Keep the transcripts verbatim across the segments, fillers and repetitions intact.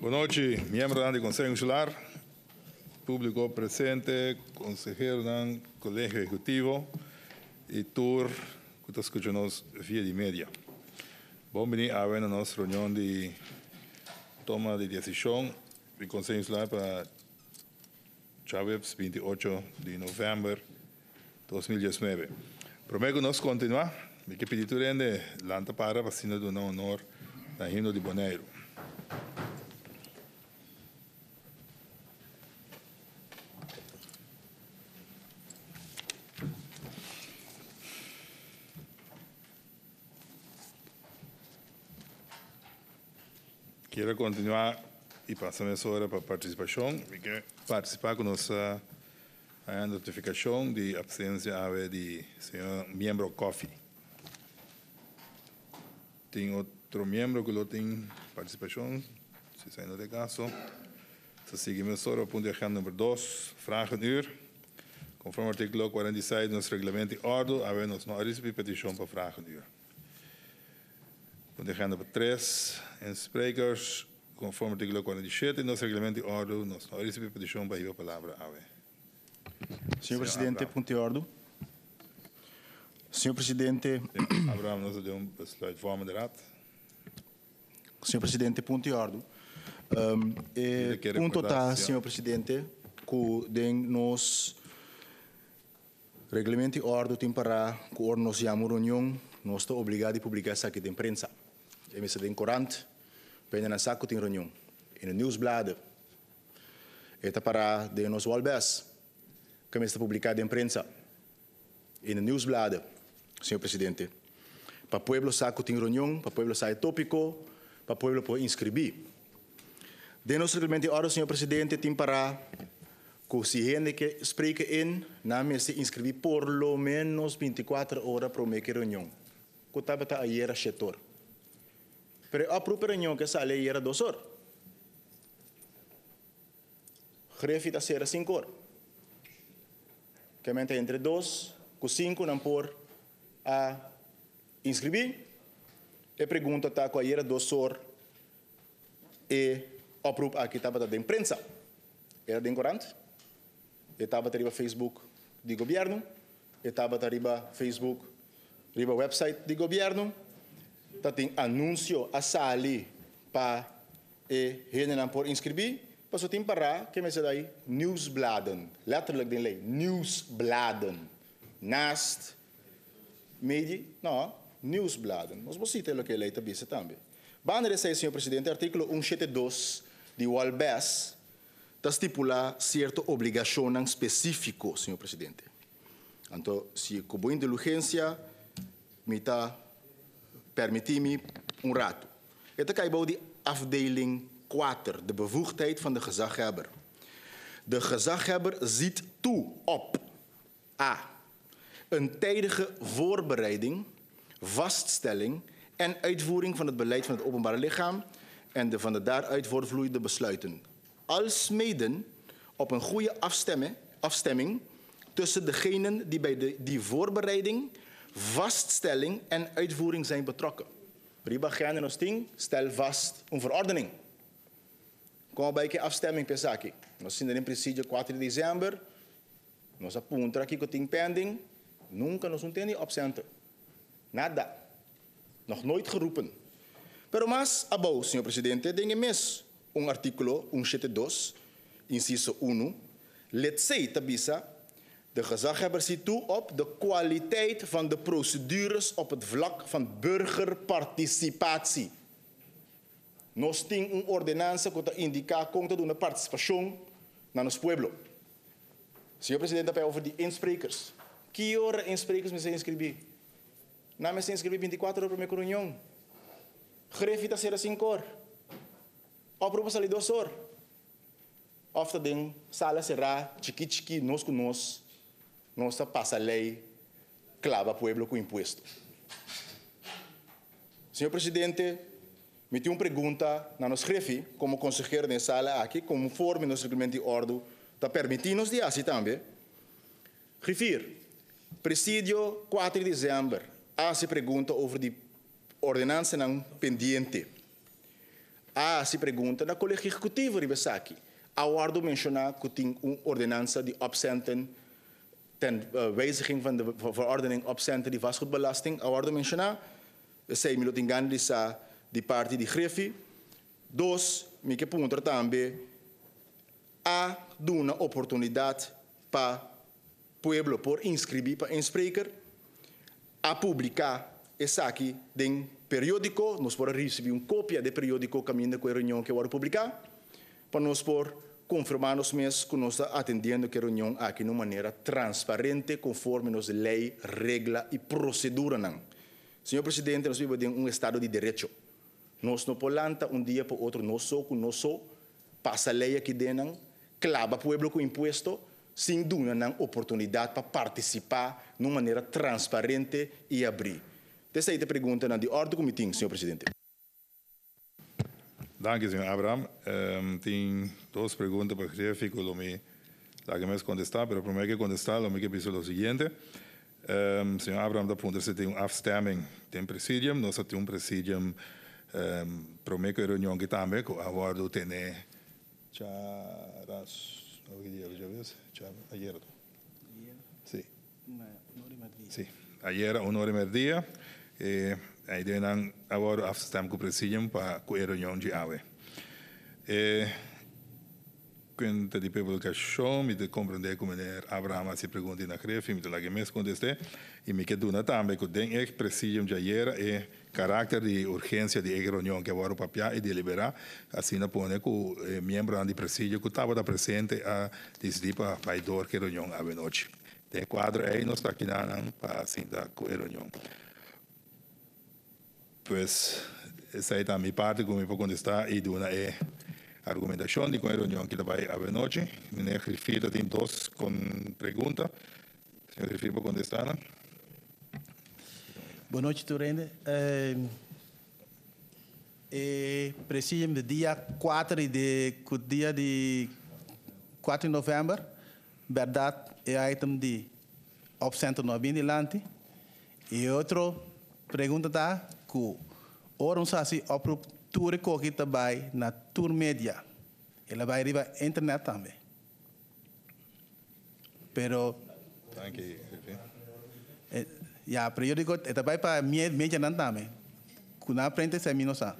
Boa noite, membros do Conselho Insular, público presente, consejero do Colégio Executivo e tour que está escutando via de média. Bem-vindo a nossa reunião de toma de decisão do Conselho Insular para Chaves, vinte e oito de novembro de dois mil e dezenove. Prometo nós continuar, e que pedir rende lanta para vacina do não honor da hino de Bonaire. Quero continuar e passar essa hora para a participação, porque participar com nossa a notificação de absência de senhor membro Coffee. Tem outro membro que não tem participação, se sai no caso. Se seguimos agora, ponto de agenda número dois, vragen uur. Conforme o artigo quarenta e seis do nosso regulamento de ordem, havemos não recebido petição para vragen uur. Ponto de agenda número três, sprekers, conforme o artigo quarenta e sete do nosso regulamento de ordem, nós não recebemos petição para ir a palavra. Senhor Presidente, ponto de ordem. Senhor Presidente. Abraham, nós temos um besluitvormende raad. Senhor Presidente, ponto de ordem. Um, e ponto tá, Senhor Presidente, que den nos regulamento de ordem tem para que o nos chama reunião, nós estamos obrigados a publicar isso aqui na imprensa. E me tem corante, para na saco tem reunião. E no newsblad, é para de nos walbes. Que está publicado na imprensa e no newsblad, senhor presidente, para o povo saco tem reunião, para o povo sai tópico, para o povo pode inscrever. De nosso regulamento de ordem, senhor presidente, tem para que se gente que explica in, na mesa inscrever por lo menos vinte e quatro horas para uma reunião. Que estava a ir a setor. Pero a própria reunião que sale era duas horas. Grefita será cinco horas. Que mente entre dois e cinco não por a inscrever. E pergunta está com a era do sor e a própria aqui estava da imprensa. Era de corante. Estava arriba Facebook do governo. Estava arriba Facebook, arriba website do governo. Tá tem anúncio a sali para e gente não por inscrever. Passo tem para que me se daí newsbladen, letterlijk de lei newsbladen, naast media, não, newsbladen. Nós vamos citar o que a lei também se também. Banner sei, senhor presidente, artículo cento e setenta e dois de O A L B E S, está estipula certa obrigação específico, senhor presidente. Então, se com boa indulgência me está permitir-me um rato. Het is de afdeling quatro, de bevoegdheid van de gezaghebber. De gezaghebber ziet toe op a. Een tijdige voorbereiding, vaststelling en uitvoering van het beleid van het openbare lichaam en de van de daaruit voortvloeiende besluiten. Alsmede op een goede afstemming, afstemming tussen degenen die bij de, die voorbereiding, vaststelling en uitvoering zijn betrokken. Riba gaan en osting, stel vast een verordening. Kom bij que afstemming pensaki. Nós ainda em princípio quatro de dezembro, nós aponta aqui que tem pending, nunca nos entende absente. Nada. Nog nooit geroepen. Pero mas abou, senhor presidente, tem mes um artículo cento e setenta e dois, inciso um, let C tabisa. De gezaghebber ziet toe op de kwaliteit van de procedures op het vlak van burgerparticipatie. Nós temos uma ordenança que indica conta de uma participação no nosso pueblo. Senhor Presidente, para over die insprekers. Que hora insprekers me se inscrever? Na me se inscrever vinte e quatro horas para minha reunião. Grefita será cinco horas. A proposta ali duas horas. Ofta den sala será chiqui-chiqui, nós com nós. Nós passa a lei, clava o pueblo com imposto. Senhor Presidente, me tem uma pergunta na nossa grefe, como consejero da sala aqui, conforme nosso regulamento de ordem, está permitindo-nos de assim também. Refir, presídio quatro de dezembro, há se pergunta sobre a ordenança não pendiente. Ah, se pergunta na colégio executivo Ribesaki. Awardo mencionar que tem uma ordenança de opcenten ten uh, wijziging van de verordening opcenten die vastgoedbelasting. Awardo mencionar, sei me lo tingando de sa de parte de Grefi. Dos, me que punto também a dar uma oportunidade para o povo por inscrever para inspreker, a publicar essa aqui em periódico, nós podemos receber uma cópia do periódico caminho com a reunião que vamos publicar, para nós por confirmar nos meses que nós estamos atendendo que a reunião aqui de uma maneira transparente, conforme nossa lei, regra e procedura. Não. Senhor Presidente, nós vivemos em um Estado de Direito. Nós não podemos um dia para o outro, nós só com nós só, passa a lei aqui dentro, clava o povo com imposto, sem dar uma oportunidade para participar de uma maneira transparente e abrir. Essa é a pergunta de ordem do comitê, senhor Presidente. Dank u, senhor Abraham. Um, tem duas perguntas para o chefe que eu me me contestar, mas primeiro que contestar, eu me quero o seguinte. Um, senhor Abraham, da ponta, você tem uma afstemming, tem presidium, nós temos um presidium, um, primeiro que a reunião que também, que agora eu tenho, charas, o que dia, já viu? Ayer. Sim. Sim. Ayer, uma hora e meia dia. E aí depois agora afstemmen com o presidium para com a reunião de ave. E quando de publicação, me de compreender como é Abraham se pergunta na greve, me de lá que me contesté e me quedo na também que tem é presidium de ayer e caráter de urgência de reunião que agora o papel e deliberar assim na pone com membro do presidium que estava presente a decidir para vai dor que reunião ave noite. Tem quadro aí nós está aqui para assim da com a reunião. Pues essa é a minha parte, como eu vou contestar, e de uma é argumentação de com a reunião que vai haver noite. Minha refiro tem dois com pergunta. Senhor refiro para contestar. Não? Boa noite, Turene. É, é, Presidium do dia quatro de dia de quatro de novembro, verdade é item de opção no bem dilante. E outro pergunta tá que oram sasi opro tour que também na tour media. Ela vai arriba internet também. Pero Thank you. eh, ya periódico também para media não também. Kuna frente se minosa.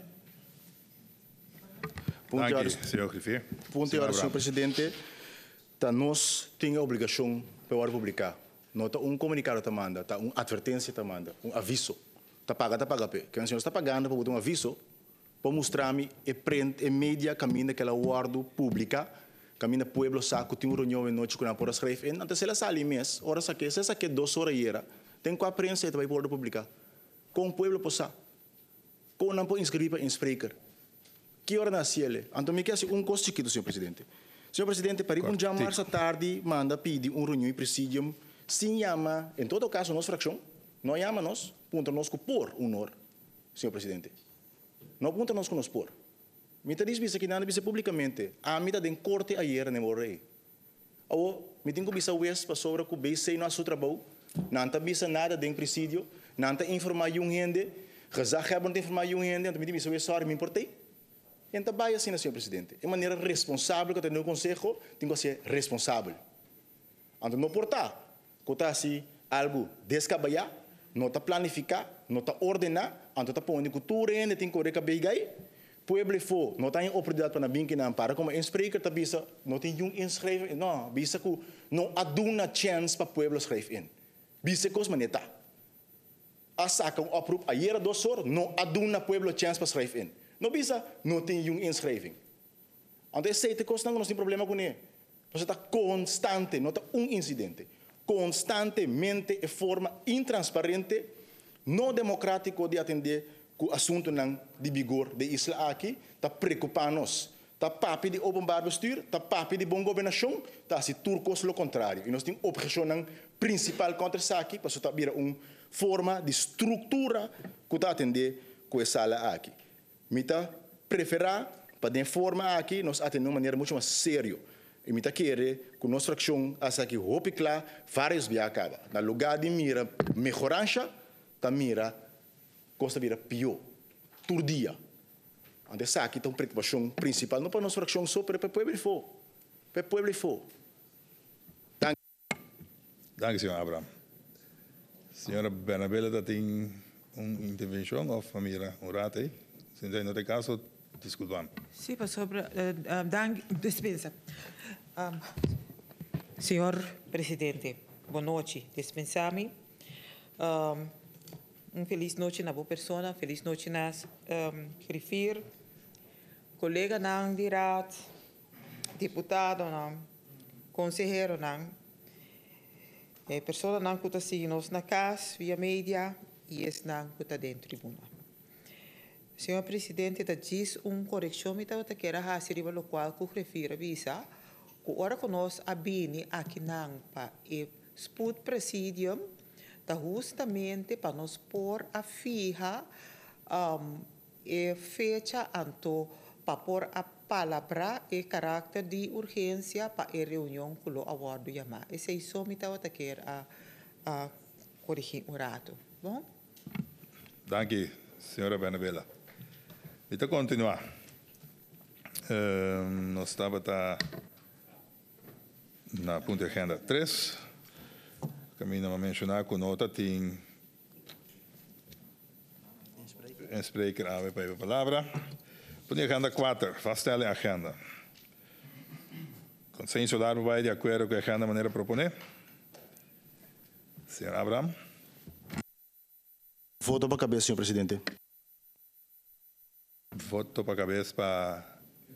Thank you, senhor refiro. Ponto de ordem, senhor Presidente. Tá nós temos a obrigação para publicar. Não tá um comunicado tá manda, tá uma advertência tá manda, um aviso. Tá paga, tá paga, que o senhor está pagando para botar um aviso para mostrar-me e prende e mídia caminho que ela guardo pública, caminho pueblo saco tem uma reunião em noite com a por escrever, antes ela sai mês, hora saque, se saque duas horas era, tem com a prensa e vai por publicar, com o pueblo posa, com não pode inscrever para inspreker, que hora nasce ele? Então me quer um costo chiquito, senhor Presidente. Senhor Presidente, para ir um dia mais à tarde, manda pedir um reunião em presidium, sim chama, em todo caso, nossa fração, não chama nós, punta nós com por honor, senhor Presidente. Não punta nós com nós por. Me diz bisa que não bisa publicamente. A mim tem corte ayer nem morrei. Ou me tenho bisa west para sobre que bem sei nosso trabalho. Não tá bisa nada dentro presídio, não tá informar um gente, rezar que não tem informar um gente, então me bisa west só me importei. Então vai assim, senhor Presidente. De maneira responsável que eu tenho no conselho, tenho que ser responsável. Então não portar, que assim algo descabalhar, não está planificar, não está ordenar, então está pondo cultura ainda tem que recabar aí. Pueblo for, não tem oportunidade para vir que não para como inspreker tá bisa, não tem um inscrever, não, bisa que não há uma chance para pueblo escrever in. Bisa que os maneta. A saca um oproep a era dos horas, não há uma pueblo chance para escrever in. Não bisa, não tem um inscreving. Então esse é coisa não tem problema com ele. Você está constante, não está um incidente. Constantemente de forma intransparente, não democrático de atender o assunto de vigor de isla aqui, está preocupando-nos. Está papi de openbaar bestuur, está papi de boa governação, está se turcos lo contrário. E nós temos objeção principal contra isso aqui, para está vir uma forma de estrutura que está atender com essa sala aqui. Mita preferar para de forma aqui nós atendemos de maneira muito mais séria. E me querer que nossa fração essa aqui hope claro várias via acaba. Na lugar de mira melhorança, tá mira costa vira pior. Todo dia. Ante essa aqui tem uma preocupação principal, não para nossa fração só, para o povo for. Para o povo for. Dank u, senhor Abraham. Senhora Bernabela, tem uma intervenção ou família um rato aí? Se não tem caso, desculpam. Sim, pastor, uh, dank, dispensa. Um, senhor Presidente, boa noite, dispensame. Um, um feliz noite na boa pessoa, feliz noite nas um, grifir, colega nang dirat, deputado nang, consejero nang, e pessoa nang kuta signos na casa, via media, e es nang kuta dentro tribuna. Senhor Presidente, da diz uma correção, me estava querendo fazer o qual que refiro visa, que ora conosco a bini aqui não pa e sput presidium, da justamente para nos pôr a fija um, e fecha anto para pôr a palavra e caráter de urgência para a reunião que o aguardo chamar. Esse é isso me estava querendo a, a corrigir um rato, bom? Dank, senhora Bernabela. Vamos continuar. Uh, nós estamos na ponta agenda três. Caminho a mencionar que nota tem um spreker a para a palavra. Ponta agenda quatro, vaststellen a agenda. Consenso lá vai de acordo com a agenda maneira proponer. Senhor Abraham. Voto para a cabeça, senhor Presidente. Voto para a cabeça para...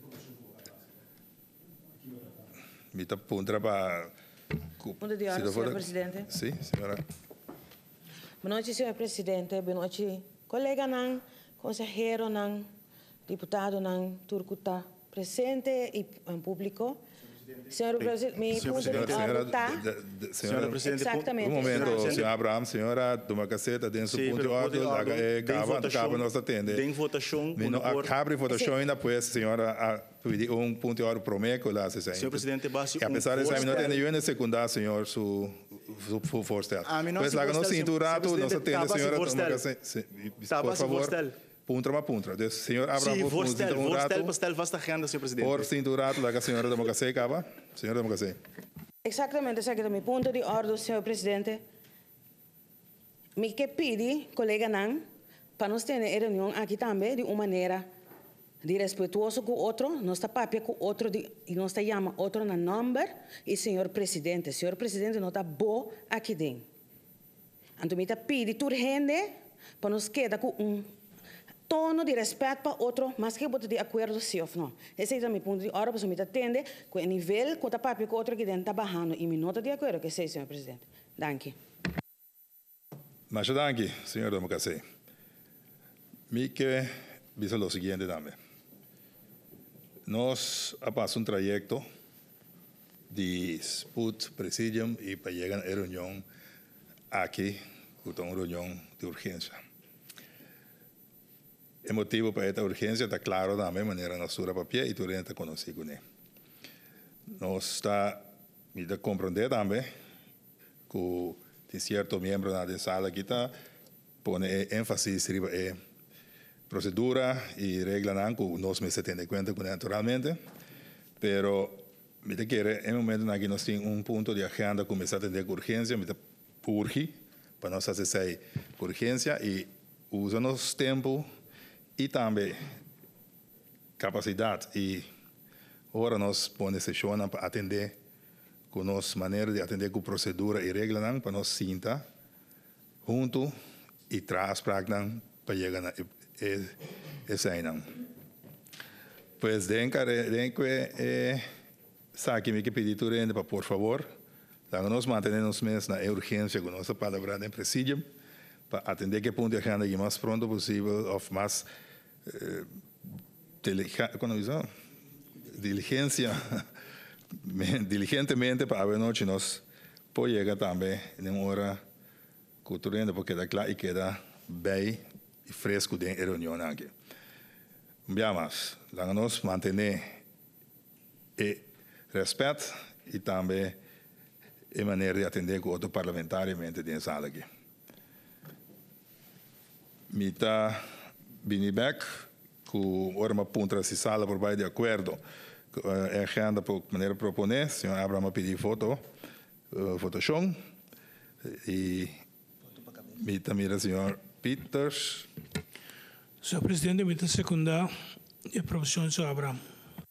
Mita punta para... Punto de ordem, senhor Presidente. Sim, senhora. Boa noite, senhor Presidente. Boa noite, colega Nan, consejero Nan, deputado Nan, Turcuta, presente e em público. Senhor Presidente, me punto de ordem está... Senhora Presidente, exatamente. Um momento, senhor Abraham, senhora, toma caceta, tem seu ponto de ordem, acaba, acaba nós atender. Tem votação. Acaba a votação ainda, depois, senhora, pedir um ponto de ordem para mim, que lá se senhor Presidente, basta um... Apesar de ser, não tem nenhuma segunda, senhor, su forstel. Pois lá, não sinto o rato, nós atende, senhora, toma caceta. Por favor. Puntra ma puntra. Dus, senhor Abraham, sim, por voorstel, um voorstel, voorstel vasta agenda, senhor Presidente. Por sinto rato, lá que a senhora democracia acaba. Senhora democracia. Exatamente, esse aqui é o meu ponto de ordem, senhor Presidente. Me que pedi, colega Nan, para nós ter uma reunião aqui também de uma maneira de respeituoso com o outro, nós está papel com o outro, de, e nós está chama outro na number, e senhor Presidente, senhor Presidente, nós está bom aqui dentro. Então, me pedi tudo rende, para nós quedar com um tono de respeito para outro, mas que bote de acordo sim ou não. Esse é o meu ponto de ordem, para me atender com o nível que o papel com o outro aqui dentro está barrando, e me nota de acordo que sei, senhor Presidente. Danke. Mas danke, senhor democracia. Me que diz o seguinte também. Nós passamos um trajeto de Sput Presidium e para chegar à reunião aqui, com uma reunião de urgência. O motivo para esta urgência está claro da mesma maneira na sua papel e tu está conhecido com ele. Nós está me de compreender também que tem certo membro da sala que está põe ênfase sobre a procedura e regra não que nós me se tem conta com naturalmente, pero me te quer em momento na que nós tem um ponto de agenda começar a atender com urgência, me te urge para nós fazer urgência e usa nosso tempo e também capacidade e agora nós podemos sessões para atender com nossa maneira de atender com procedura e regra não para nós sinta junto e traz para não para chegar na esse aí não. Pois dentro dentro é sabe me que pedir tu rende para por favor lá nós mantenemos mesmo na urgência com nossa palavra de presidium para atender que ponto de agenda o mais pronto possível ou mais eh, diligência diligentemente para a noite nós pode chegar também em uma hora culturante porque dá claro e queda bem e fresco de reunião aqui. Bem mais, lá nós manter e respeito e também a maneira de atender com outro parlamentariamente dentro da sala aqui. Mita Bini Beck, com uma ponta se sala por baixo de acordo. A agenda por maneira proponer, o senhor Abraham pediu foto, uh, Photoshop, e me também o senhor Peters. Senhor Presidente, me secundar a aprovação do senhor Abraham.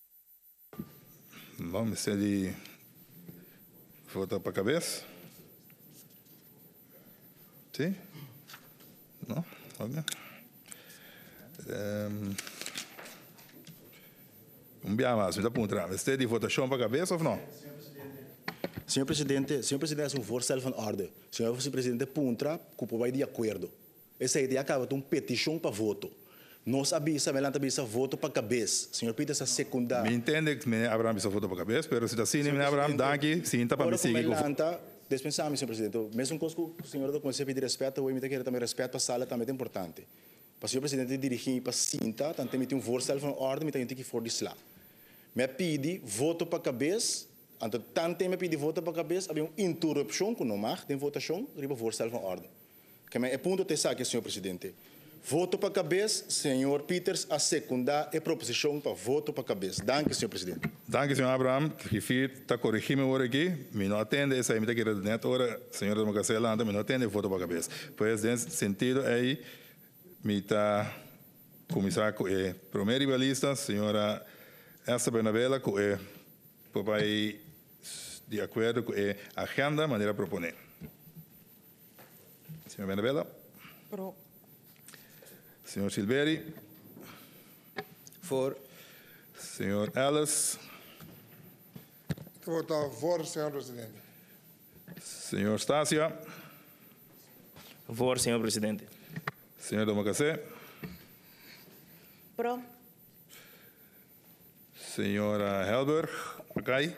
Vamos ser de foto para a cabeça? Sim? Não? Ok. Um, um bem mais, me dá para entrar. Você de votação para a cabeça ou não? Senhor Presidente, senhor Presidente, é um voorstel van orde. Senhor Presidente, puntra, cupo vai de acordo. Essa ideia acaba de uma petição para voto. Nós avisa, melhor avisa voto para a cabeça. Senhor Peter, essa secundária. Me entende que me Abraham bisa voto para a cabeça, mas se está assim, me Abraham, daqui, sim, está para me seguir. Agora, dispensamos, senhor Presidente. Mesmo que o senhor do Conselho pedir respeito, eu me quero também respeito para a sala, também é importante. Para o senhor Presidente dirigir para a cinta, também tem um voorstel van orde, me tem que for de slá. Me pede voto para a cabeça, então, tanto me pede voto para a cabeça, havia uma interrupção que não mag, tem votação, riba voorstel van orde. Que é ponto de saque, senhor Presidente. Voto para a cabeça, senhor Peters, a secundar a proposição para voto para a cabeça. Danke, senhor Presidente. Danke, senhor Abraham. Que está corrigindo agora aqui. Me não atende, essa aí me está querendo neto agora, senhor Democracia Landa, me não atende voto para a cabeça. Pois, nesse sentido, aí, me está começar com a primeira rivalista, senhora Elsa Bernabella, com a papai de acordo com a agenda, maneira proponer. Senhor Bernabella. Pro. Senhor Silveri. For. Senhor Ellis. Eu vou votar for, senhor Presidente. Senhor Stasia. For, senhor Presidente. Senhor Domocacé. Pro. Senhora Helberg. Acai.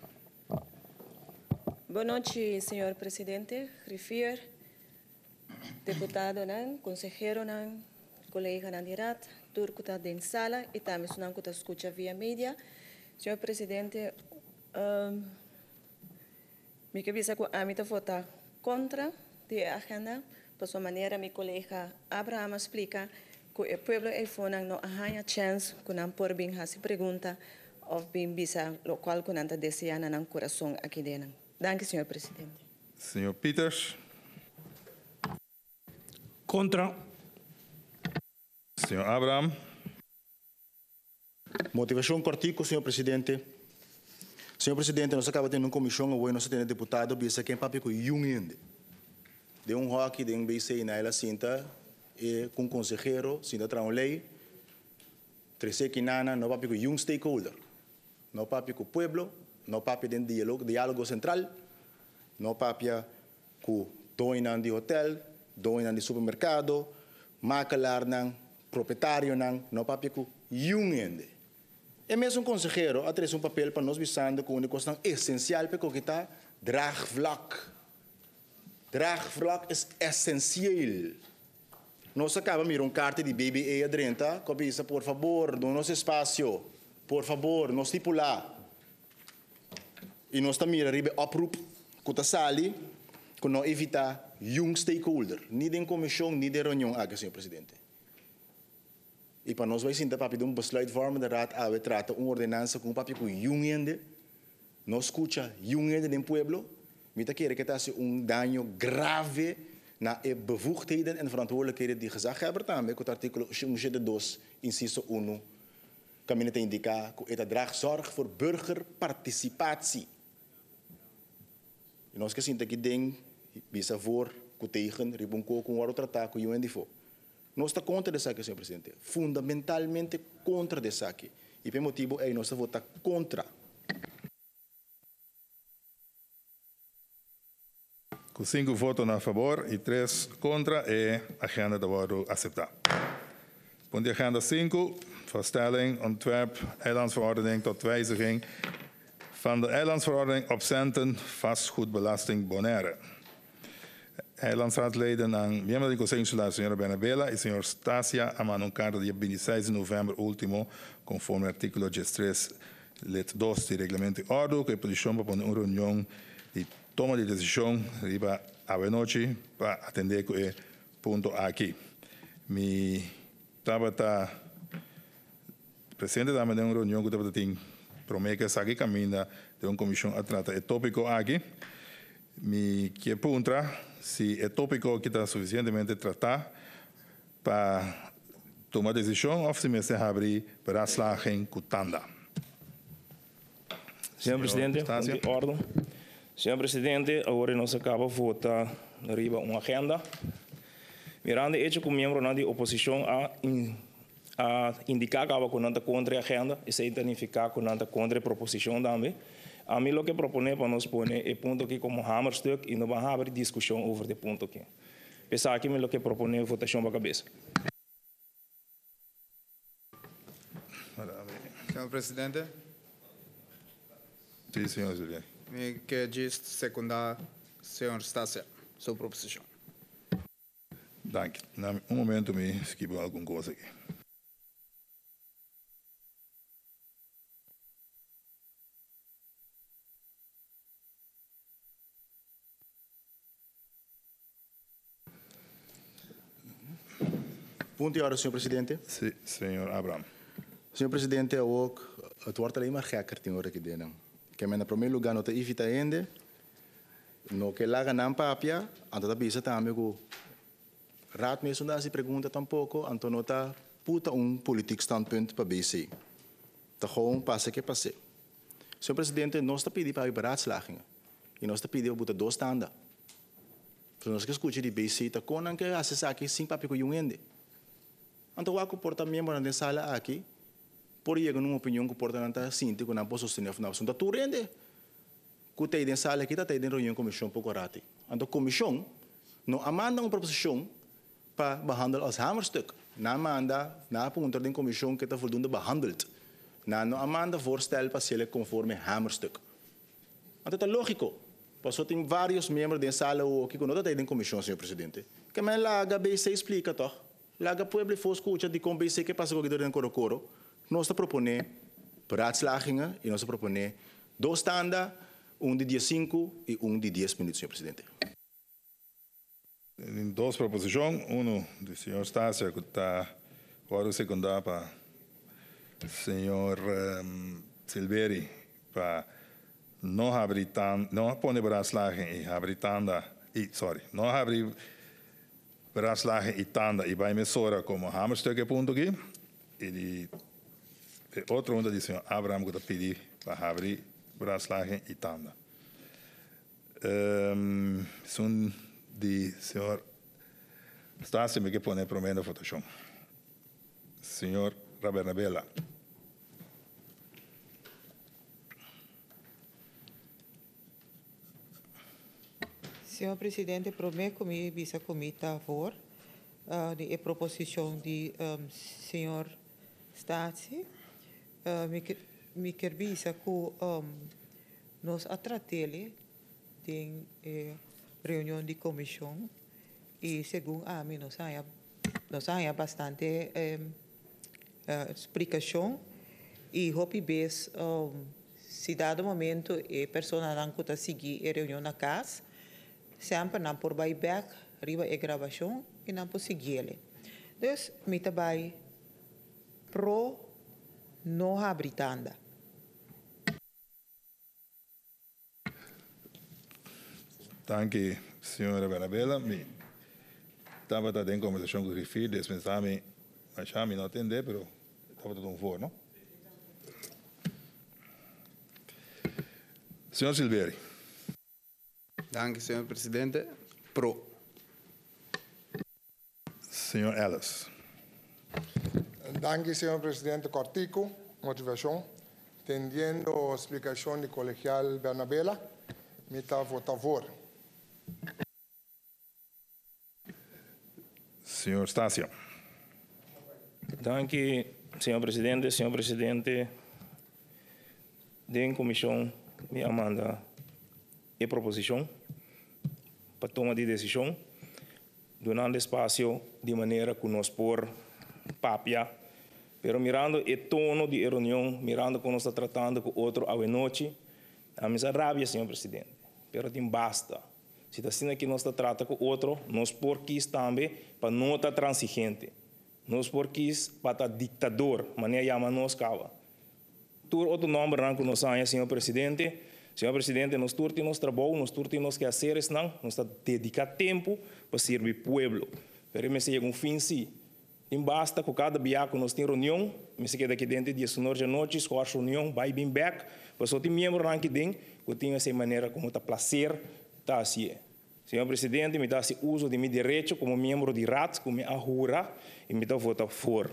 Boa noite, senhor Presidente, Griffier, deputado, nan, consejero, nan, colega Nandirat, turco está dentro da sala e também não que escuta via mídia. Senhor Presidente, um, me que visa que a mim votar contra a agenda, por sua maneira, meu colega Abraham explica que o povo é fona não há chance que não por bem essa pergunta ou bem visa o qual que não está desejando no coração aqui dentro. Danke, senhor Presidente. Senhor Peters. Contra. Senhor Abraham. Motivação cortico, senhor Presidente. Senhor Presidente, nós acabamos de ter uma comissão, hoje nós temos deputado, bisa quem papi com Jung de um hockey, de um B C na ela cinta, e com consejero, cinta tra uma lei, trece que nana, não papi com Jung stakeholder, não papi com pueblo, não papi de diálogo, diálogo central, não papi com doinan de hotel, doinan de supermercado, macalar nan, proprietário nan, não papi com Jung. É mesmo um consejero a trazer um papel para nós visando com uma questão essencial para que está draagvlak. Draagvlak é essencial. Nós acabamos de mirar uma carta de B B A adrenta, que diz, por favor, no nosso espaço, por favor, nos estipular. E nós também miramos a oproep, que está sali, que não evita young stakeholder, nem de comissão, nem de reunião, aqui, senhor Presidente. E para nós vai sim papi de um besluitvormende raad a we trata uma ordenança com papi com jungende, não escuta jungende do pueblo, mita quer que está um dano grave na e bevoegdheden en verantwoordelijkheden die gezaghebber também, com o artigo honderdzeventig, inciso um, caminete indica que het draagt zorg voor burgerparticipatie. E nós que sim que ding bisa voor, que tegen, ribunco com o outro tratar com jungende fo. Nós estamos contra esse aqui, senhor Presidente. Fundamentalmente contra esse aqui. E por motivo é nós votar contra. Com cinco votos a favor e três contra, é a agenda da voto aceitada. Punt de agenda cinco, vaststelling, ontwerp, eilandsverordening tot wijziging van de eilandsverordening op centen vastgoedbelasting Bonaire. Eilandsraadleden aan miembro del Consejo Insular, señora Bernabella y señor Stasia, aman un carta de veintiséis de noviembre último, conforme al artículo dieciséis, let dos del reglamento ordo, que petición para poner una reunión y toma de decisión arriba a la noche para atender el punto aquí. Mi tabata presidente também de uma reunião que eu tenho promete que sabe caminha de uma comissão a tratar é tópico aqui. Me que pergunta se é tópico que está suficientemente tratado para tomar decisão ou se me se abrir para aslagem cutanda. Senhor Presidente, de ordem. Senhor Presidente, agora nós acabamos de votar arriba uma agenda. Mirando hecho com membro da oposição a, in, a indicar que estava contra a agenda e se identificar contra contra a proposição também. A mim o que propõe para nós pôr é ponto aqui como hamerstuk e não vamos abrir discussão sobre o ponto aqui. Pensar aqui o que propõe votação para a cabeça. Senhor Presidente. Sim, senhor Silveira. Me que diz secundar, senhor Stassia, sua proposição. Danke. Um momento, me esquivo alguma coisa aqui. Ponto de ordem, senhor Presidente. Sim, senhor Abraham. Senhor Presidente, ook het wordt alleen maar gekker tegen wat ik deed. Ik heb in primeiro lugar não te evita ainda, no que lá ganham papia, anto da bisa também que raad me sonda se pergunta tampouco, anto não tá puta um político standpunt para B C. Tá gewoon passa que passe. Senhor Presidente, nós está pedindo para ir para raadslagingen. E nós está pedindo para dois tanda. Então nós que escute de B C, tá conan que acessar aqui sem papel com um ende. Anto o comportamento na sala aqui, por aí uma opinião que porta nanta sinto que não posso sostener na assunto tu rende que tem dentro sala aqui tá tem dentro reunião comissão pouco rati ando comissão não amanda uma proposição para behandelen als hamerstuk na amanda na punto de comissão que está voldoende behandeld na não amanda voorstel para ser conforme hamerstuk ando tá lógico passou tem vários membros dentro sala o que não tá tem comissão senhor presidente que me lá a B C explica toch lá a pueblo foi escuta de com B C que passa com o dentro coro coro nós propõe raadslagingen e nós propõe dois tanda, um de dia cinco e um de dez minutos, senhor presidente. Em duas proposições, um do senhor Stassia, que está agora secundar para o senhor um, Silveri, para não abrir tanda, não pôr raadslaging e abrir tanda, e, sorry, não abrir raadslaging e tanda e vai mesora como hamerstuk ponto aqui, e de outra onda do senhor Abraham que está pedindo para abrir raadslaging e tanda. Um, são de senhor Stassia me que põe para mim na votação. Senhor Rabernabella. Senhor Presidente, prometo que visa comita a favor uh, de a proposição de um, senhor Stassia. Uh, me, me quer visa que um, nós atratele em eh, reunião de comissão e segundo a mim nós há nós há bastante eh, uh, explicação e hope bes um, se dado momento e pessoa não que está seguir a reunião na casa sempre não por buyback riba a gravação e não por seguir então me trabalho pro não abrir tanda. Danke, senhora Bernabella. Me estava dando em conversação com o Rifir, dispensar-me, achar-me não atender, mas estava tudo um for, não? Senhor Silveri. Danke, senhor Presidente. Pro. Senhor Ellis. Danke, senhor Presidente Cortico. Motivação. Entendiendo a explicação do colegial Bernabella, me está a votar a favor. Senhor Stassia. Danke, senhor Presidente. Senhor Presidente, de comissão me amanda a proposição para tomar de decisão, donando espaço de maneira que nós por papia, pero mirando o tono de reunião, mirando como nós está tratando com outro à noite, a minha rabia, senhor Presidente, pero tem basta. Se está sendo que nós está tratando com outro, nós por aqui também para não estar transigente. Nós porquis para ditador, maneira chama nós cava. Tur outro nome ranco nós aí, senhor presidente. Senhor presidente, nós turti nos trabalho, nós turti nos quehaceres, não, nós está dedicar tempo para servir o povo. Pero me chega um fim sim. Não basta com cada biaco nós tem reunião, me chega daqui dentro de sonor de noite, com a reunião, vai bem back, para só ter membro ranco dentro, que tem essa maneira como está placer, tá assim. Senhor presidente, me dá esse uso de meu direito como membro de R A T, como me ahura e me dá votar for.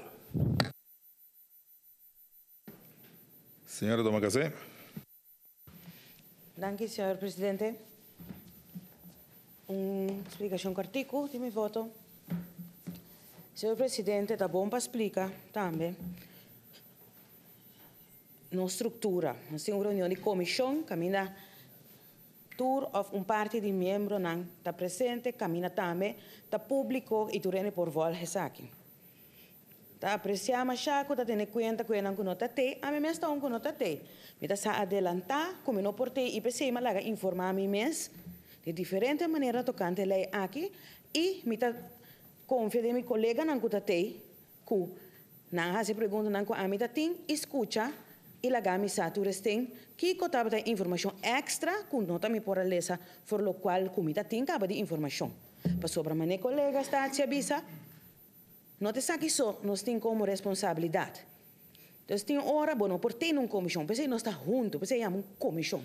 Senhora Domagazé. Danke, senhor presidente. Uma explicação com artigo de meu voto. Senhor presidente, está bom para explicar também. Na estrutura, nós temos uma reunião de comissão, caminha tour of um parte de membro não está presente, caminha também, está público e turene por vol aqui. Tá apreciamos já que está tendo conta que não conota te, a mim mesmo está um conota te. Me está adelantar, como não portei I P C, mas lá informar a mim mesmo de diferentes maneiras tocante a lei aqui e me está confiando em meu colega não conota te, que não se pergunta não a mim tem, escuta e lá gami satures tem que cotava da informação extra que não também por lesa, por lo qual comida tem caba de informação. Para sobre a minha colega está a avisa. Não te sabe só, nós temos como responsabilidade. Então, tem hora, bom, por ter uma comissão, porque nós estamos juntos, porque é uma comissão.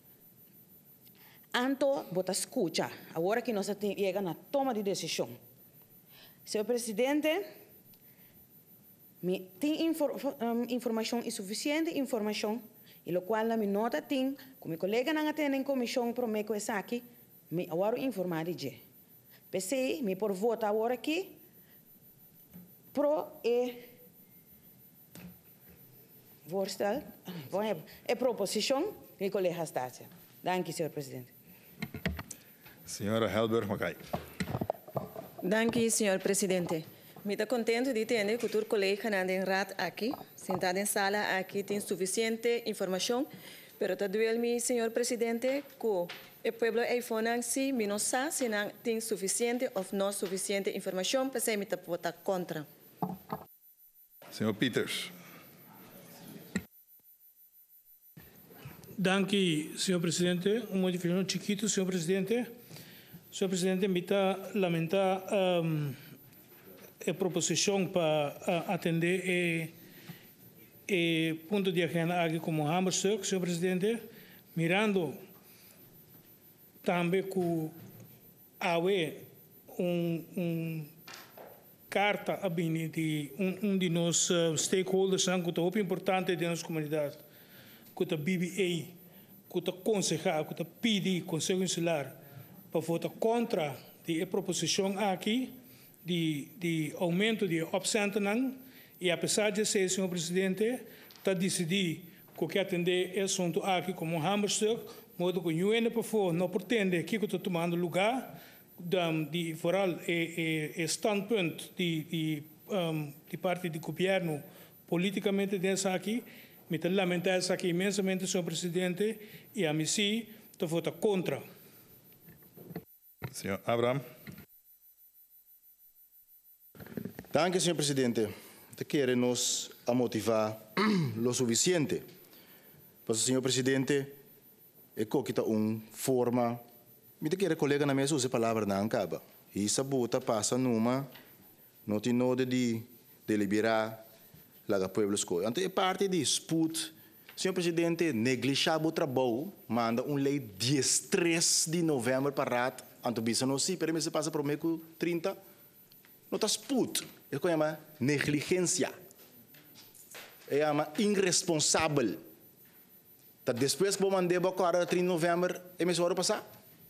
Anto, bota escuta, agora que nós chegamos na toma de decisão. Senhor presidente, tem infor, um, informação insuficiente, informação, e o qual a minha nota tem, como meu colega não atende em comissão, para mim que é aqui, me agora informar de. Porque me por votar agora aqui, pro e voorstel, e proposição que colega está. Dank u, senhor presidente. Senhora Helber Mackay. Dank u, senhor presidente. Me está contente de ter que o colega na Raad aqui, sentado em sala aqui, tem suficiente informação, pero está doendo, senhor presidente, que o povo é falando se me não sabe se não tem suficiente ou não suficiente informação, para me votar contra. Senhor Peters. Dank u, senhor presidente. Um modificação chiquito, senhor presidente. Senhor presidente, me está lamentar um, a proposição para uh, atender e, e ponto de agenda aqui como Hammerstuk, senhor presidente, mirando também que há um, um carta a de um, um de nossos uh, stakeholders que é muito importante da nossa comunidade, que é a B B A, que é aconselhar, que é pedir Conselho Insular para votar contra a proposição aqui de, de aumento de absentamento e apesar de ser, senhor presidente, está decidido que quer atender esse assunto aqui como um Hammerstuk, modo que o U N P F não pretende que está tomando lugar de vooral e standpunt de, de, um, de parte do governo politicamente dessa aqui, me lamentar isso aqui imensamente, senhor presidente, e a mim sim, estou vota contra. Senhor Abraham. Danke, senhor presidente. Te quer nos a motivar lo suficiente. Mas, senhor presidente, é que está uma forma. Me quer colega na mesa usa a palavra não acaba. E essa bota passa numa, não tem nada de deliberar lá a pueblo escolhe. Então é parte de disputa. Senhor presidente, negligenciar o trabalho, manda uma lei dia três de novembro para a R A T. Então bisa não se, pero se passa para o mês trinta. Não está disputa. É o que chama negligência. É uma irresponsável. Tá depois que eu mandei para o trinta de novembro, é mesmo hora passar.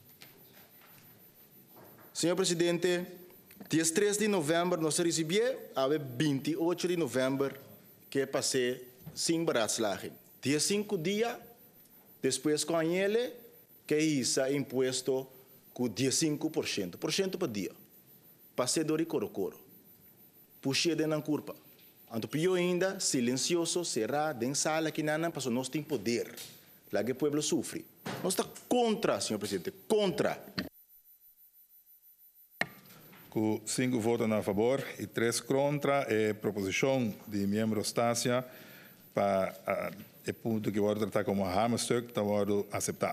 Senhor presidente, dia três de novembro nós recebemos, a vinte e oito de novembro, que passei sem baratos. Dia cinco dias, depois com ele, que isso é imposto com quinze por cento, por cento por dia. Passei do coro-coro. Puxei de na curva. Então, pior ainda, silencioso, será, dentro sala que não, porque nós temos poder. Lá que o povo sofre. Nós estamos contra, senhor presidente, contra. Com cinco votos a favor e três contra, a proposição de membro Stasia para o ponto que wordt tratado como hamerstuk, está wordt aceptar.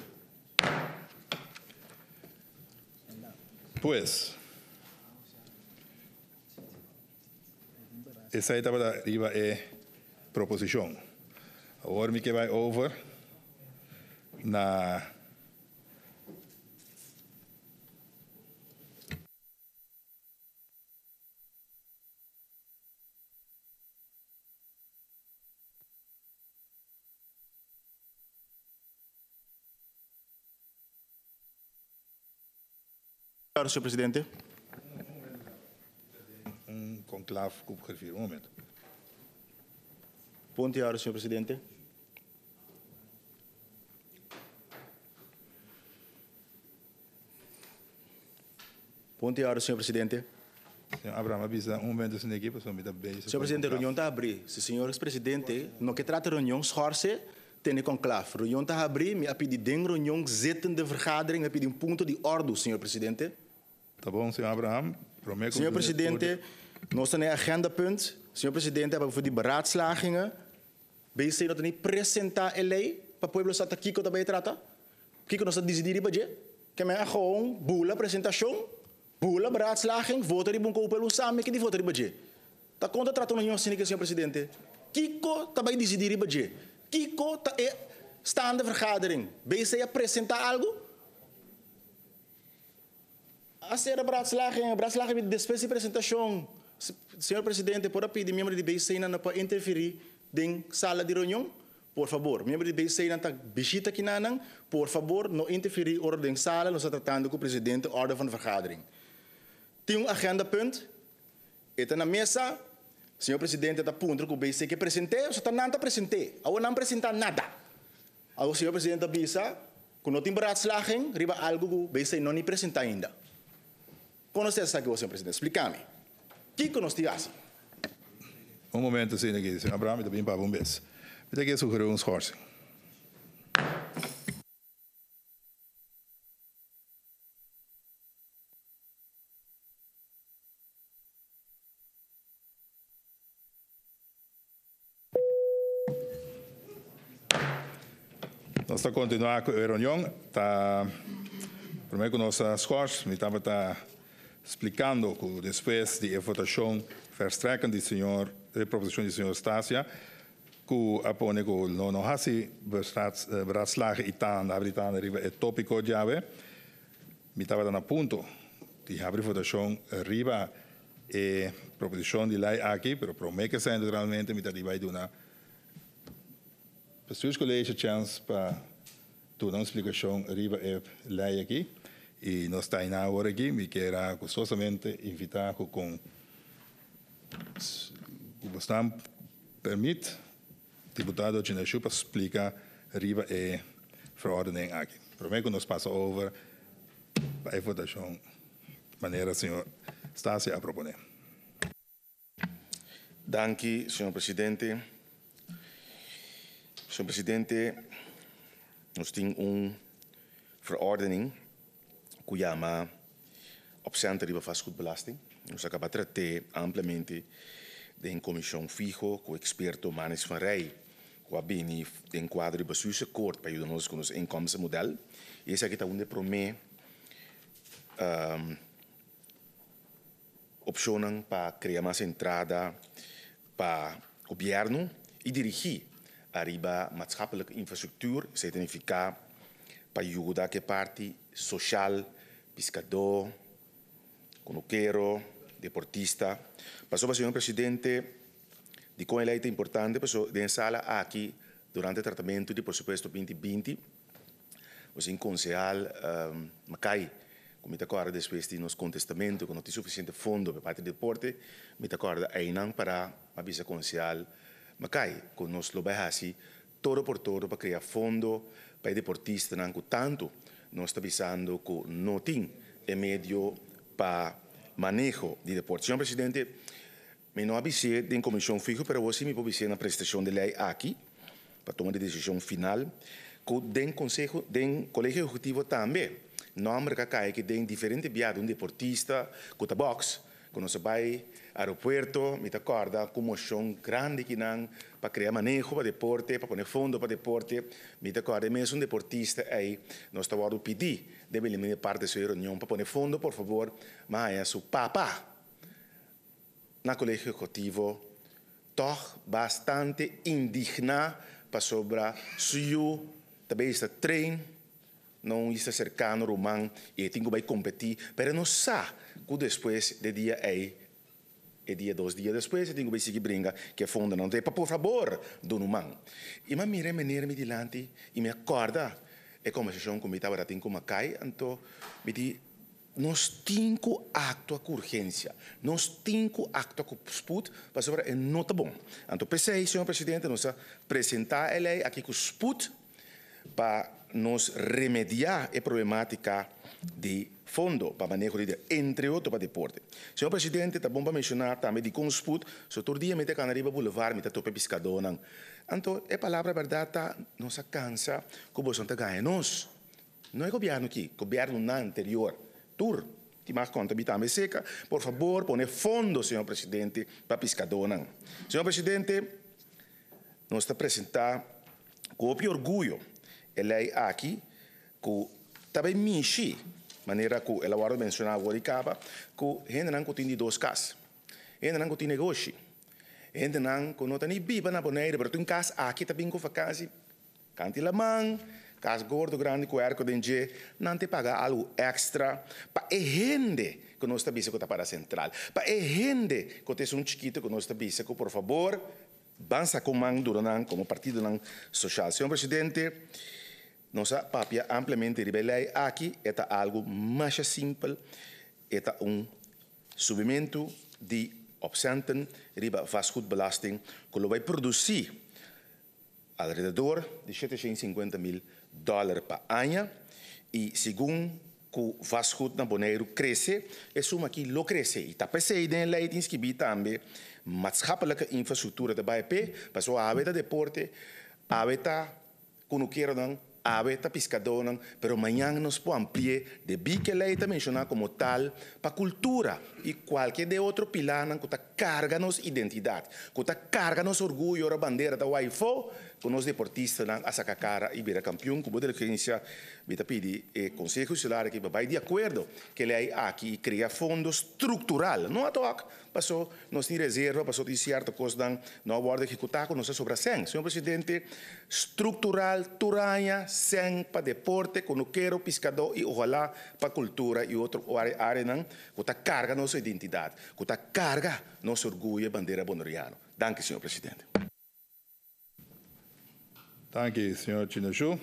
Pues, essa aí estava arriba é proposição. Agora me que vai over na Claro, senhor presidente. Um conclave que eu refiro. Um momento. Ponto e hora, senhor presidente. Ponto e hora, senhor presidente. Senhor Abraham, avisa um momento sem equipe, senhor me dá bem. Senhor presidente, a reunião está a abrir. Se o senhor presidente, no que trata de reunião, schorse, tem conclave. A reunião está a abrir, me a pedir de reunião, zitten de vergadering, a pedir um ponto de ordem, senhor presidente. Tá bom, senhor Abraham. Prometo. Senhor presidente, nós temos een agendapunt. Senhor presidente, hebben we voor die beraadslagingen. B C dat we niet presenta a lei para o povo sata Kiko também trata. Kiko nós decidir para je. Que men gewoon bula apresentação, bula beraadslaging, vota die bunko pelo samen que die vota para je. Ta conta trata no senhor senhor presidente. Kiko também decidir para je. Kiko ta é staande vergadering. B C apresenta algo. A ser a beraadslaging, a beraadslaging met despesa e apresentação. Senhor presidente, pode pedir membro de B C não para interferir em sala de reunião? Por favor, membro de B C não está visita aqui não, por favor, não interferir na ordem sala, nós estamos tratando com o presidente, ordem van vergadering. Tem um agendapunt, está na mesa, senhor presidente está ponto com o B C que apresentei, ou está não apresentei, ou não apresentar nada. O senhor presidente avisa, quando tem beraadslaging, riba algo que o B C não apresenta ainda. Como você sabe, senhor presidente? Explica-me. O que nós temos? Um momento, sim, aqui, senhor Abraham, e também para um beijo. Eu tenho que sugerir uns cortes. Nós estamos continuando com a reunião. Tá, primeiro, com nossos cortes, me estava explicando que depois da votação verstrekken do senhor, da proposição do senhor Stasia, que apone que não não há se beraadslagen itan, da Britânia arriba é tópico já é, me estava dando ponto de abrir votação arriba é proposição de lei aqui, pero promete que seja realmente me está vai dar uma pessoas que leem chance para dar uma explicação arriba é lei aqui. E nós estamos na hora aqui, me quero gostosamente invitar com o bastante permite deputado Chinashu para explicar riba e verordening aqui. Prometo que nós passamos over para a votação maneira senhor Stasia a proponer. Danke, senhor presidente. Senhor presidente, nós temos uma verordening que chama opção de vastgoedbelasting. Nós acabamos de tratar amplamente de comissão fijo com o experto Manis van Rij, que a bem em quadro de bestuurse kort para ajudar-nos com o inkomstenmodel. E esse aqui está onde promete um, opções para criar mais entrada para o governo e dirigir arriba maatschappelijke infrastructuur, significa para ajudar que parte social, pescador, conoquero, deportista. Passou, senhor presidente, de com eleita importante, passou de sala aqui durante o tratamento de presupuesto vinte vinte, o senhor concejal um, Macai, como me acorda depois de nos contestamento, que não tem suficiente fundo para parte do deporte, me acorda ainda para a vice-concejal Macai, que nós lo assim, todo por todo para criar fundo para deportistas, não tanto nós estamos avisando que não tem meio para manejo de deporte. Senhor presidente, eu não avisei de comissão fija, mas você me avisei na prestação de lei aqui, para tomar a decisão final, que den consejo, den colégio executivo também, nome que cai que tem diferente viado um deportista com a box quando você vai aeroporto me acorda comoção grande que não para criar manejo para deporte para poner fundo para deporte me acorda mesmo um deportista aí nós estamos a pedir deve eliminar parte da sua reunião para poner fundo por favor mas é seu papá na colégio executivo toch bastante indigna para sobre seu também está trein não está cercano romano e tenho que competir mas não sabe que depois de dia aí e dia dois dias depois eu tenho que seguir brinca que fundo não tem por favor dono man e mas mira maneira me dilante e me acorda é como se eu como estava tem como cai então me di nós temos acto com urgência nós temos acto com sput para sobre é nota bom então pensei senhor presidente nós apresentar ele aqui com sput para nos remediar a problemática de fundo para manejo de entre outros para deporte. Senhor presidente, está bom para mencionar também de consput, so todo dia me te canariba boulevard, me te tope pescador não. Então, é palavra verdade tá nos cansa que você não ganha nós. Não é governo aqui, governo na anterior. Tur, que mais conta me também seca, por favor, põe fundo, senhor presidente, para pescador não. Senhor presidente, nós está apresentar com orgulho ele aqui que também mexe maneira que ela agora mencionava agora de capa que gente não tem dois casas gente não tem negócio gente não que não tem biba na boneira mas tem casa aqui também com vacância canti la mão casa gordo grande com arco de não te paga algo extra para a gente que nós está bisco para a central para a gente que tem um chiquito que nós está bisco por favor bansa com mão durante como partido social senhor presidente nossa papia amplamente rebelei aqui é algo mais simples é um subimento de opcenten riba vastgoedbelasting que vai produzir ao redor de setecentos e cinquenta mil dólares por ano e segundo que o vastgoed na Bonaire cresce é suma que lo cresce e está pensando em lei que vi também maatschappelijke infraestrutura de B P para sua hábito de deporte hábito quando quero não habita pescador, pero mañana nos podemos ampliar de que lei está mencionada como tal para cultura e qualquer de outro pilar que está carga nos identidade, que está carga nos orgulho a bandeira da U A I F O, com os deportistas a sacar cara e virar campeão, como de referência, vita pedir o Conselho Escolar que vai de acordo que lei aqui cria fundo estrutural, não a toque, passou nós tem reserva, passou de certa coisa não aborda executar com nossa sobre cem, senhor presidente, estrutural, turanha, cem para deporte, com o quero pescador e ojalá para cultura e outro área não, que está carga nossa identidade, que está carga nosso orgulho e bandeira bonoriano. Danke, senhor presidente. Danke, senhor Chinochu.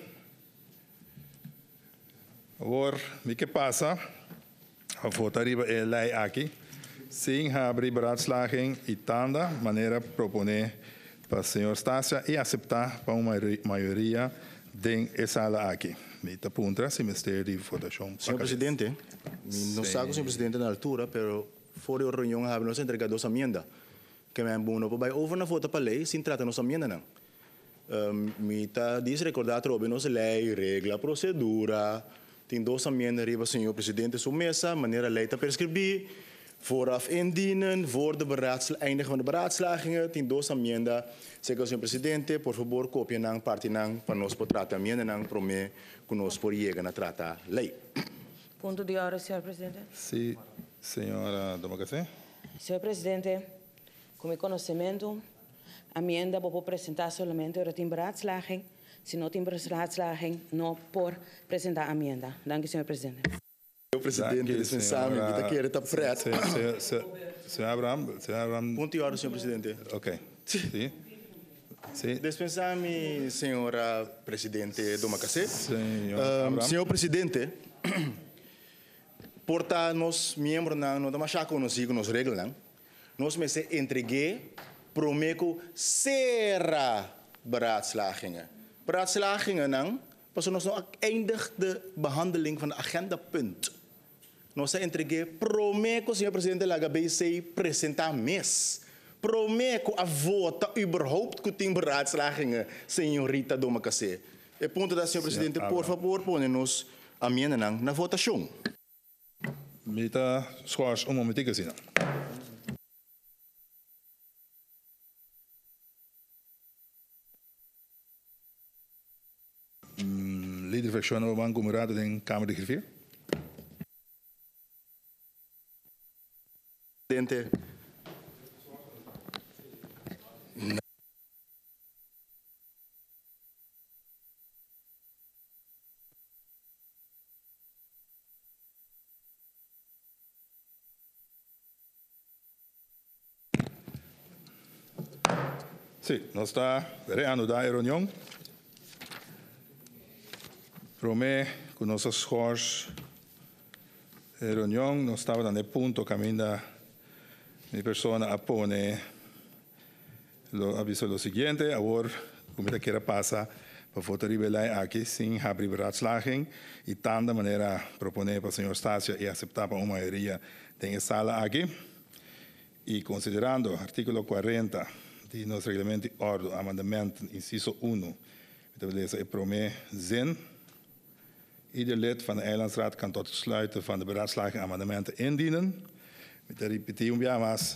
Agora, o que passa? A votar é lei aqui. Sim, abrir beraadslaging e tanda, maneira proponer para o senhor Stasia e aceitar para uma maioria de sala aqui. Me apunta se Ministério de Votação. Senhor presidente, não sabe o senhor presidente na altura, pero fora da reunião nós entregamos duas emendas. Que me bom não vai over na vota para lei, sem tratar nossa emenda não. Me está diz recordar trobe nossa lei, regra, procedura. Tem duas emendas riba senhor presidente sua mesa, maneira lei está prescrever. Vooraf indienen, voor de eindigen van de beraadslagingen, tem duas emendas. Zeg senhor presidente, por favor, copie nang parte nang para nós tratar emenda nang prome que nós por llegar na trata lei. Ponto de ordem, senhor presidente. Sim, senhora Domagacé. Senhor presidente, com meu conhecimento, a emenda vou apresentar somente para a beraadslaging. Se não tem beraadslaging, não por apresentar a emenda. Dank u, senhor presidente. Senhor presidente, dispensável, que está aqui, está preto. Senhor Abraham, senhor Abraham. Ponto de ordem, senhor presidente. Ok. Sim. Sim. Dispensar-me, senhora presidente Domagacé. Senhor um, senhor presidente, porta nos membros não não estamos achando nos nos regras nós me se entreguei prometo será beraadslagingen beraadslagingen não passou nós não eindig de behandeling van de agendapunt nós se entreguei prometo senhor presidente la B C apresentar mes prometo a vota überhaupt que tem beraadslagingen senhorita Domagacé e ponto da senhor presidente por favor põe-nos amenda nang na votação. Mita schors um momentico assim. Líder fraction o banco murado em Câmara de Grifir. Presidente. Sim, nós está reanudar a reunião. Prometo que nossas scores a reunião nós estava dando ponto caminho minha pessoa apone lo aviso lo seguinte, agora como é que era passa para votar ribelar aqui sem abrir ratslaging e tal da maneira proponer para o senhor Stasio e aceitar para uma maioria da sala aqui e considerando artículo quarenta de nosso regulamento de ordem, amendamento inciso um, é prometo zin. Ieder lid van de Eilandsraad kan tot het sluiten van de beraadslaging amendementen indienen. Met de repetie um mas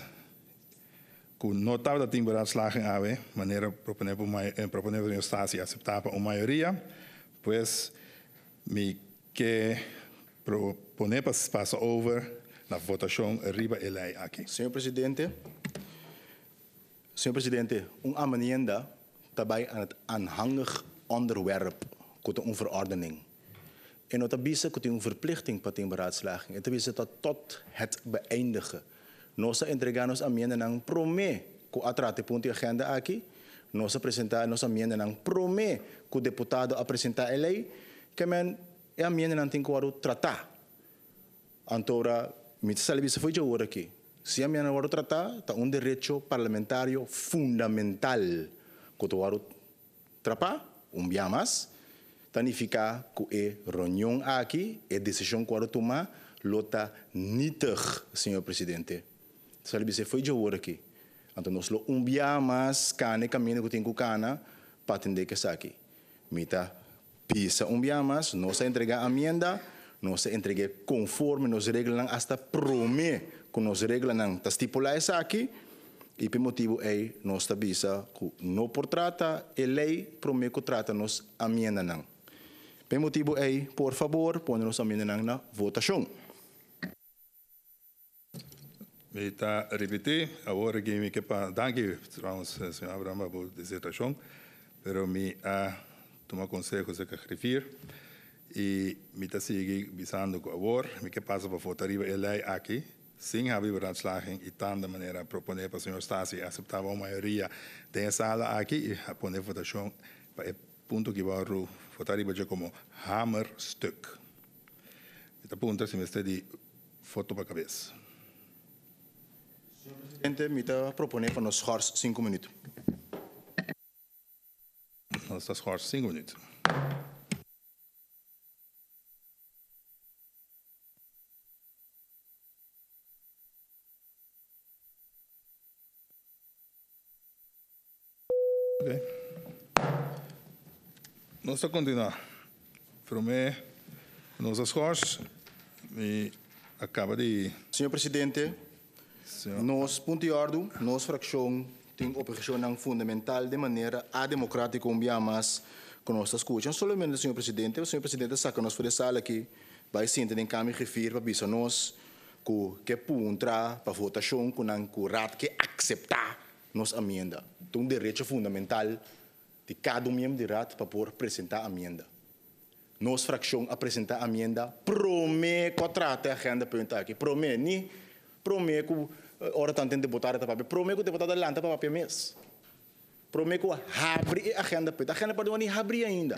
com notava da tim beraadslaging ave, maneira proponer proponer uma instância aceitar para uma maioria, pois me que proponer passa over na votação arriba e lei aqui. Senhor Presidente, Senhor Presidente, een amendement daarbij aan het aanhangig onderwerp komt een verordening. En dat is een verplichting para ter beraadslaging. Het is dat tot het beëindigen. Nossa entregamos amenda nang prome ku atrate punto agenda aqui. Nossa apresentar nossa amenda nang prome ku deputado apresentar a lei que men é amenda nang tinko tratar. Antora mit salvisa foi já hora aqui. Se a minha hora tratar, tá um direito parlamentar fundamental que tu hora tratar, um dia mais. Significa que a reunião aqui, a decisão que eu tomar, lota nítig, senhor presidente. Sabe, se foi de hora aqui. Então, nós lo um dia mais, cane caminho que tem que cana, para atender que aqui. Mita, pisa um dia mais, nós entregar a amenda, nós entregar conforme nos regras, hasta prome, que nos regras não está estipulado isso aqui, e por motivo é, nós tabisa que não por trata, a lei prome que trata nos amenda não. Por motivo é, por favor, põe-nos a amenda na votação. Me está repetir, agora que me quepa, danke, trouwens, senhor Abraham, por dissertação, pero me a tomar conselhos de referir e me está seguindo visando que agora me que passa para votar a lei aqui, sem haver beraadslaging e tal da maneira proponer para o senhor Stasio aceitar uma maioria da sala aqui e a poner votação para o ponto que vai votar já como hammerstuk. Esta ponto se me está de foto para a cabeça. Presidente, me está proponer para nós schors cinco minutos. Nós está schors cinco minutos. Ok. Nós vamos continuar. Prometo, nós schors me acaba de. Senhor Presidente, nós, ponto de ordem, nossa fração tem opção fundamental de maneira ademocrática, um dia mais que nós escutamos. Somente, senhor Presidente, o senhor Presidente saca nós para a sala aqui, vai sentar em câmara e referir para bisa nós que puntra para votação com um curat que aceitar nossa amenda. Tem um direito fundamental de cada membro de rat para poder apresentar a amenda. Nossa fração apresentar a amenda, promete contrato a agenda perguntar aqui, promete ni, promete que ora tanto deputado para papel, promete que o deputado lanta para papel mês, promete que abre a agenda perguntar, a agenda pode não abrir ainda.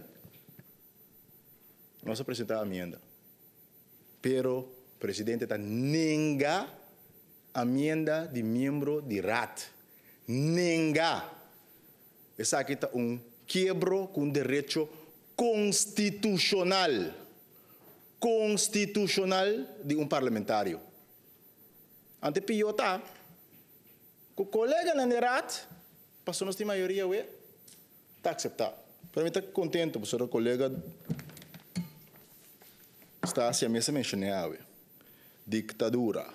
Nós apresentar a amenda, pero presidente está nega a amenda de membro de rat, nega. Essa aqui está um quebro com direito constitucional, constitucional de um parlamentário. Ante piota, que o colega na Nerat, passou nós tem maioria, ué, está aceitar. Para mim está contente, porque o colega Stasia me se mencionava. Ditadura.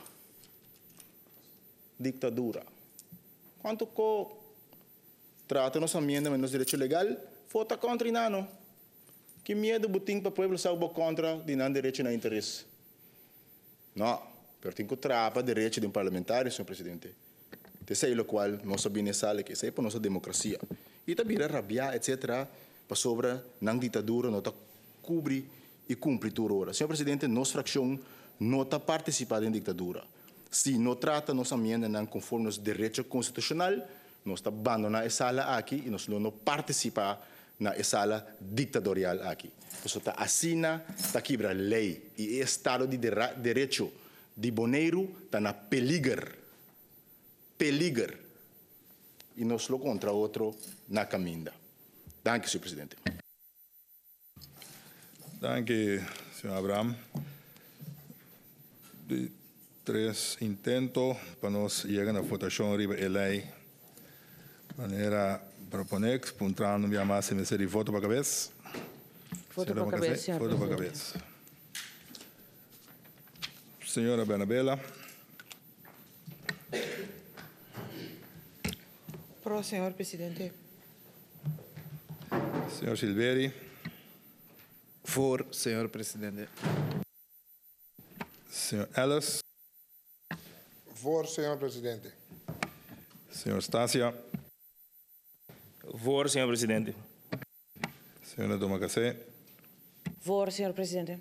Ditadura. Quanto co trata nossa amenda mas nosso direito legal, vota contra e não. Que medo botim para o povo salvo contra de não direito na interesse. Não, pero tem que trapa direito de um parlamentar, senhor presidente. Te sei o qual nossa binesale que sei para nossa democracia. E também rabia, etcétera, para sobre não ditadura, não tá cobrir e cumprir tudo hora. Senhor presidente, nossa fração não está participando em ditadura. Se não trata nossa amenda não conforme os direitos constitucional, nós está abandonando a sala aqui e nós não participar na sala dictatorial aqui. Nós está assina, está quebra lei e estado de direito de Bonaire está na peligro, peligro e nós lo contra outro na caminda. Danke, senhor presidente. Danke, senhor Abraham. De três intentos para nós chegar na votação riba a lei. Maneira proponer, puntrando minha massa me seria voto para a cabeça. Voto para a cabeça, senhor Voto para a cabeça. Senhora Bernabela. Pro, senhor presidente. Senhor Silveri. Voor, senhor presidente. Senhor Ellis. Voor, senhor presidente. Senhor Stasia. Voor, senhor presidente. Senhora Domagacé. Voor, senhor presidente.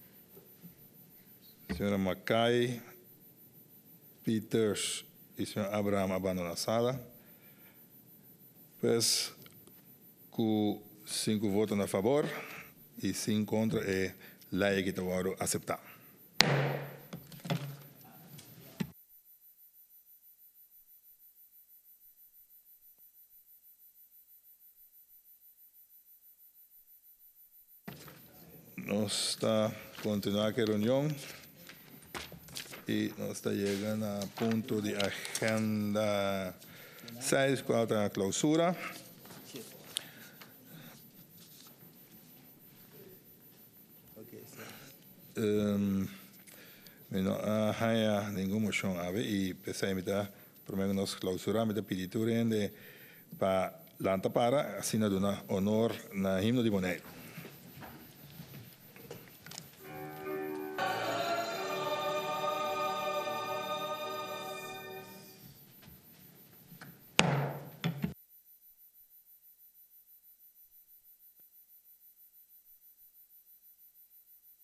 Senhora Mackay. Peters e senhor Abraham abandonam a sala. Pues, com cinco votos a favor e cinco contra, é lei que está aceitar. Nós está continuando a reunião e nós está chegando a ponto de agenda seis, qual é a clausura. Um, não há nenhuma moção a ver e pensei que primeiro nós clausuramos a peditura de para lanta para assina de honor na himno de Bonaire.